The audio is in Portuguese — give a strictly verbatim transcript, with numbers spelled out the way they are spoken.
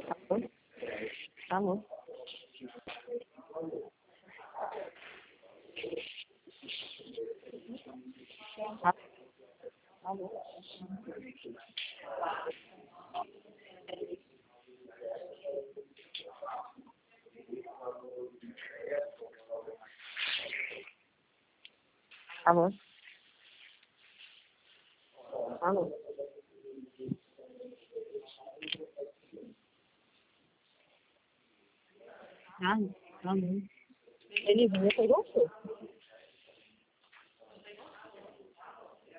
Alô? Alô? Alô? Alô? Alô? Ah, alô? Ele veio pegou o quê?